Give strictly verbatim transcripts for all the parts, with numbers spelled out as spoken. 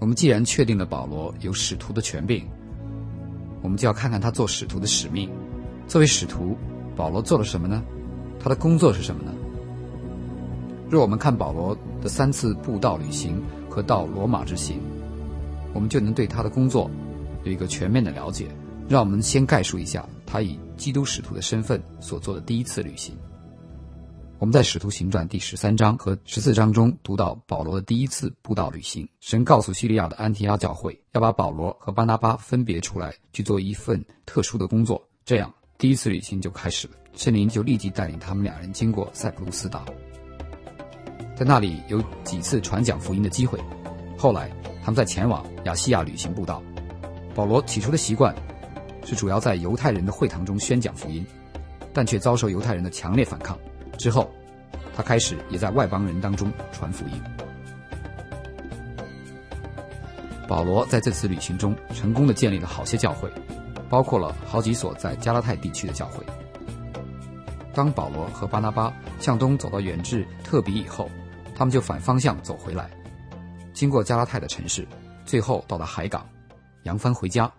我们既然确定了保罗有使徒的权柄，我们就要看看他做使徒的使命。作为使徒，保罗做了什么呢？他的工作是什么呢？若我们看保罗的三次布道旅行和到罗马之行，我们就能对他的工作有一个全面的了解。让我们先概述一下他以基督使徒的身份所做的第一次旅行。我们在使徒行传第十三章和十四章中读到保罗的第一次布道旅行。神告诉叙利亚的安提阿教会，要把保罗和巴拿巴分别出来去做一份特殊的工作，这样第一次旅行就开始了。圣灵就立即带领他们两人经过塞浦路斯岛，在那里有几次传讲福音的机会。后来他们在前往亚细亚旅行布道。保罗起初的习惯是主要在犹太人的会堂中宣讲福音，但却遭受犹太人的强烈反抗。之后他开始也在外邦人当中传福音。保罗在这次旅行中成功地建立了好些教会，包括了好几所在加拉太地区的教会。当保罗和巴拿巴向东走到远至特比以后，他们就反方向走回来，经过加拉太的城市，最后到达海港，扬帆回家。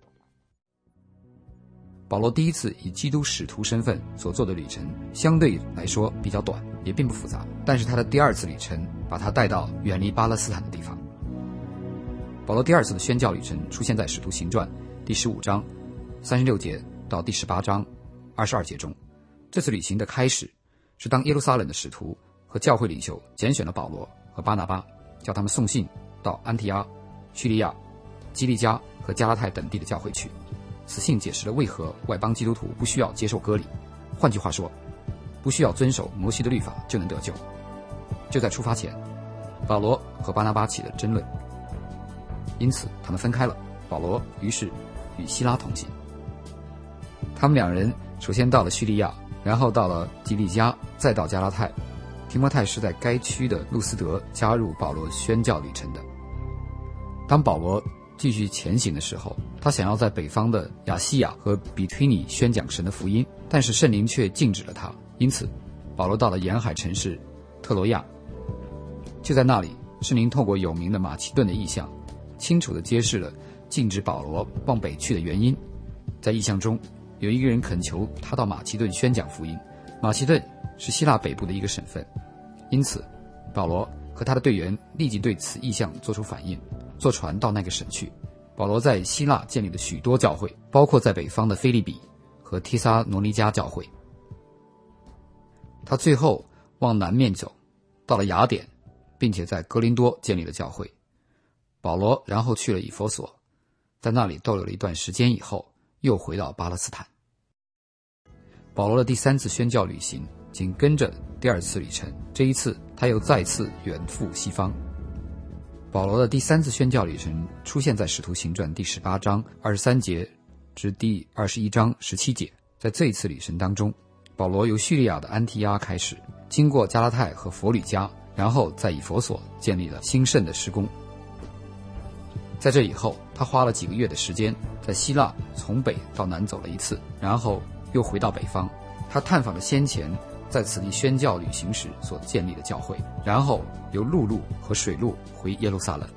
保罗第一次以基督使徒身份所做的旅程相对来说比较短，也并不复杂，但是他的第二次旅程把他带到远离巴勒斯坦的地方。保罗第二次的宣教旅程出现在使徒行传第十五章三十六节到第十八章二十二节中。这次旅行的开始是当耶路撒冷的使徒和教会领袖拣选了保罗和巴拿巴，叫他们送信到安提阿、叙利亚、基利加和加拉太等地的教会去。此信解释了为何外邦基督徒不需要接受割礼，换句话说，不需要遵守摩西的律法就能得救。就在出发前，保罗和巴拿巴起了争论，因此他们分开了。保罗于是与希拉同行。他们两人首先到了叙利亚，然后到了基利加，再到加拉太。提摩太是在该区的路斯德加入保罗宣教旅程的。当保罗继续前行的时候，他想要在北方的亚细亚和比推尼宣讲神的福音，但是圣灵却禁止了他。因此保罗到了沿海城市特罗亚。就在那里，圣灵透过有名的马其顿的异象，清楚地揭示了禁止保罗往北去的原因。在异象中，有一个人恳求他到马其顿宣讲福音。马其顿是希腊北部的一个省份，因此保罗和他的队员立即对此异象做出反应，坐船到那个省去。保罗在希腊建立了许多教会，包括在北方的腓立比和提撒罗尼迦教会。他最后往南面走，到了雅典，并且在哥林多建立了教会。保罗然后去了以弗所，在那里逗留了一段时间以后，又回到巴勒斯坦。保罗的第三次宣教旅行紧跟着第二次旅程，这一次他又再次远赴西方。保罗的第三次宣教旅程出现在使徒行传第十八章二十三节至第二十一章十七节。在这一次旅程当中，保罗由叙利亚的安提阿开始，经过加拉太和佛吕加，然后在以弗所建立了兴盛的施工。在这以后，他花了几个月的时间在希腊从北到南走了一次，然后又回到北方。他探访了先前在此地宣教旅行时所建立的教会，然后由陆路和水路回耶路撒冷。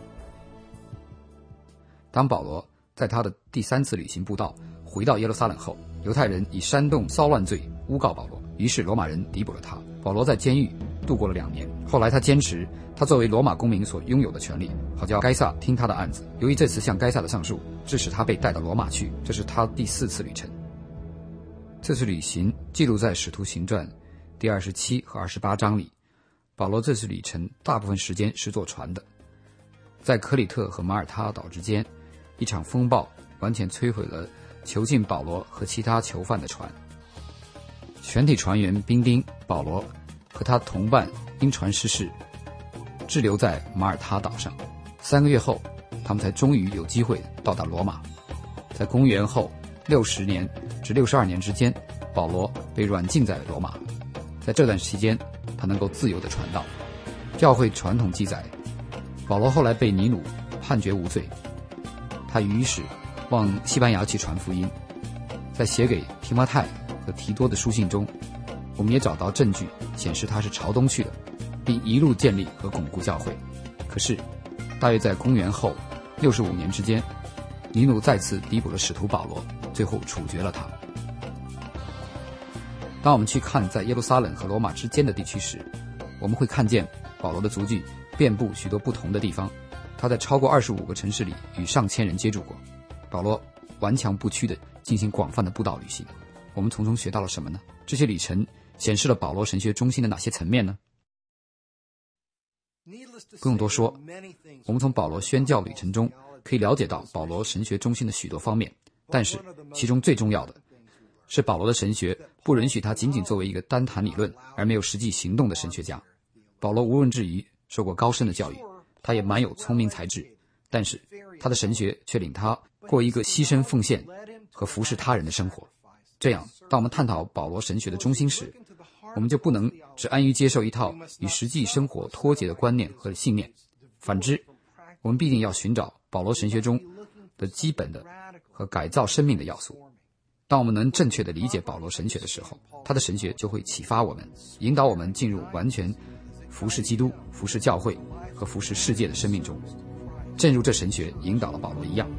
当保罗在他的第三次旅行布道回到耶路撒冷后，犹太人以煽动骚乱罪诬告保罗，于是罗马人逮捕了他。保罗在监狱度过了两年。后来他坚持他作为罗马公民所拥有的权利，好叫该撒听他的案子。由于这次向该撒的上诉，致使他被带到罗马去。这是他第四次旅程。这次旅行记录在使徒行传第二十七和二十八章里。保罗这次旅程大部分时间是坐船的。在克里特和马耳他岛之间，一场风暴完全摧毁了囚禁保罗和其他囚犯的船。全体船员兵丁保罗和他同伴因船失事，滞留在马耳他岛上。三个月后，他们才终于有机会到达罗马。在公元后六十年至六十二年之间，保罗被软禁在罗马。在这段期间，他能够自由地传道。教会传统记载，保罗后来被尼禄判决无罪，他于是往西班牙去传福音。在写给提摩太和提多的书信中，我们也找到证据显示他是朝东去的，并一路建立和巩固教会。可是大约在公元后六十五年之间，尼禄再次逮捕了使徒保罗，最后处决了他。当我们去看在耶路撒冷和罗马之间的地区时，我们会看见保罗的足迹遍布许多不同的地方，他在超过二十五个城市里与上千人接触过。保罗顽强不屈地进行广泛的布道旅行。我们从中学到了什么呢？这些旅程显示了保罗神学中心的哪些层面呢？不用多说，我们从保罗宣教旅程中可以了解到保罗神学中心的许多方面，但是其中最重要的是保罗的神学不允许他仅仅作为一个单谈理论而没有实际行动的神学家。保罗无论至于受过高深的教育，他也蛮有聪明才智，但是他的神学却领他过一个牺牲奉献和服侍他人的生活。这样，当我们探讨保罗神学的中心时，我们就不能只安于接受一套与实际生活脱节的观念和信念，反之，我们必定要寻找保罗神学中的基本的和改造生命的要素。当我们能正确地理解保罗神学的时候，他的神学就会启发我们，引导我们进入完全服侍基督、服侍教会和服侍世界的生命中，正如这神学引导了保罗一样。